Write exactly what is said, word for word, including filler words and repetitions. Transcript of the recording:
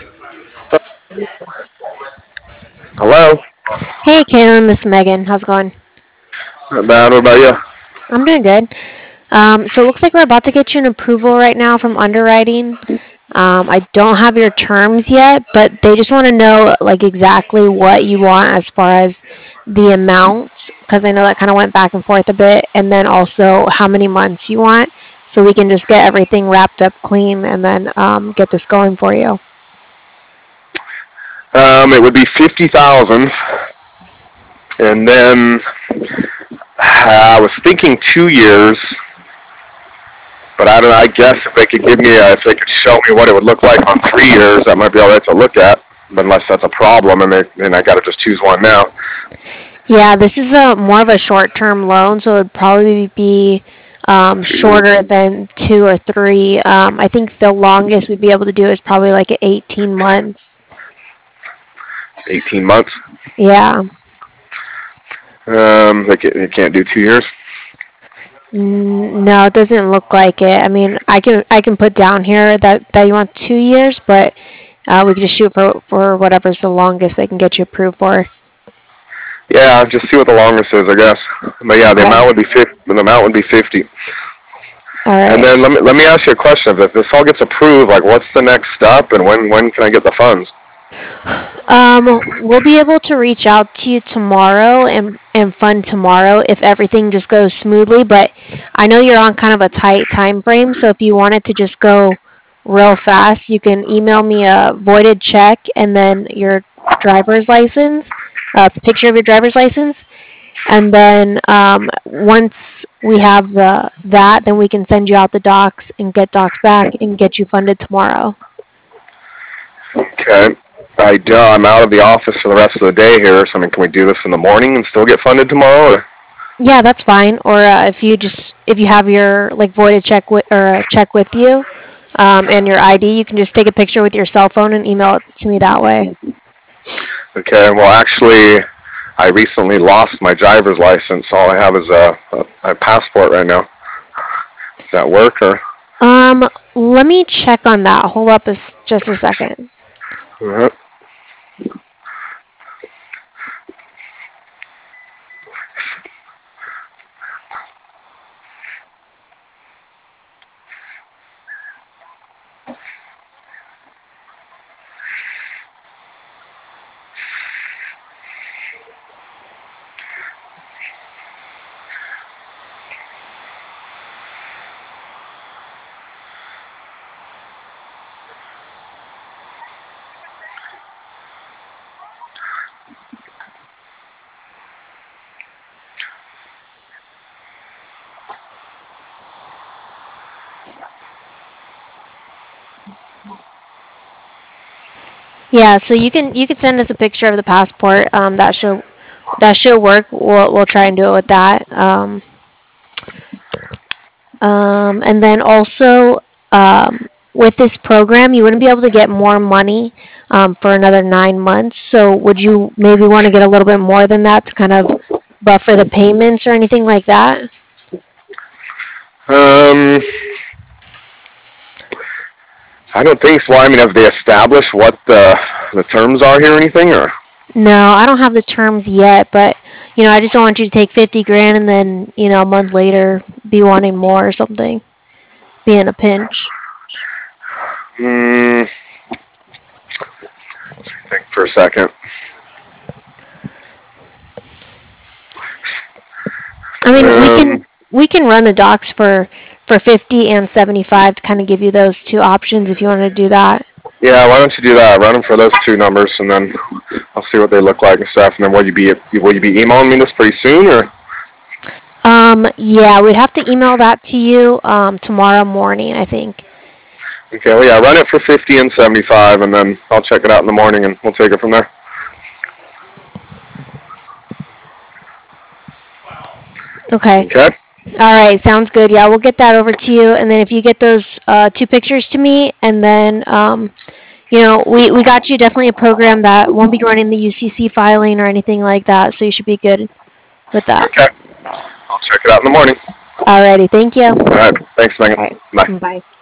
Hello? Hey, Kaylin, this is Megan. How's it going? Not bad. What about you? I'm doing good. Um, so it looks like we're about to get you an approval right now from underwriting. Um, I don't have your terms yet, but they just want to know like exactly what you want as far as the amount, because I know that kind of went back and forth a bit, and then also how many months you want, so we can just get everything wrapped up clean and then um, get this going for you. Um, it would be fifty thousand, and then I was thinking two years, but I don't. I guess if they could give me, a, if they could show me what it would look like on three years, that might be all right to look at. But unless that's a problem, and they, and I got to just choose one now. Yeah, this is a more of a short-term loan, so it would probably be um, shorter than two or three. Um, I think the longest we'd be able to do is probably like eighteen months. Eighteen months. Yeah. Um, they, can, they can't do two years. N- No, it doesn't look like it. I mean, I can I can put down here that, that you want two years, but uh, we can just shoot for for whatever's the longest they can get you approved for. Yeah, just see what the longest is, I guess. But yeah, the Okay. amount would be fifty. The amount would be fifty. All And right. then let me let me ask you a question. If this all gets approved, like, what's the next step, and when when can I get the funds? Um, we'll be able to reach out to you tomorrow and and fund tomorrow if everything just goes smoothly. But I know you're on kind of a tight time frame, so if you wanted to just go real fast, you can email me a voided check and then your driver's license, a picture of your driver's license, and then um, once we have the that, then we can send you out the docs and get docs back and get you funded tomorrow. Okay. I do. I'm out of the office for the rest of the day here. So I mean, can we do this in the morning and still get funded tomorrow? Or? Yeah, that's fine. Or uh, if you just if you have your like voided check with or a check with you, um, and your I D, you can just take a picture with your cell phone and email it to me that way. Okay. Well, actually, I recently lost my driver's license. All I have is a, a my passport right now. Does that work or? Um, let me check on that. Hold up, a s just a second. Uh, Yeah, so you can you can send us a picture of the passport. Um, that should that should work. We'll we'll try and do it with that. Um, Um, and then also, um, with this program, you wouldn't be able to get more money um, for another nine months. So, would you maybe want to get a little bit more than that to kind of buffer the payments or anything like that? Um, I don't think so. Well, I mean, have they established what the the terms are here or anything, or? No, I don't have the terms yet, but you know, I just don't want you to take fifty grand and then you know a month later be wanting more or something, be in a pinch. Hmm. Think for a second. I mean, we can Um. we can run the docs for for fifty and seventy-five to kind of give you those two options if you want to do that. Yeah. Why don't you do that? Run them for those two numbers, and then I'll see what they look like and stuff. And then will you be will you be emailing me this pretty soon, or? Um, yeah, we'd have to email that to you um, tomorrow morning, I think. Okay, well, yeah, run it for fifty and seventy-five, and then I'll check it out in the morning, and we'll take it from there. Okay. Okay? All right, sounds good. Yeah, we'll get that over to you, and then if you get those uh, two pictures to me, and then um, you know, we we got you definitely a program that won't be running the U C C filing or anything like that, so you should be good with that. Okay. I'll check it out in the morning. Alrighty, thank you. All right. Thanks, Megan. All right, Bye. bye.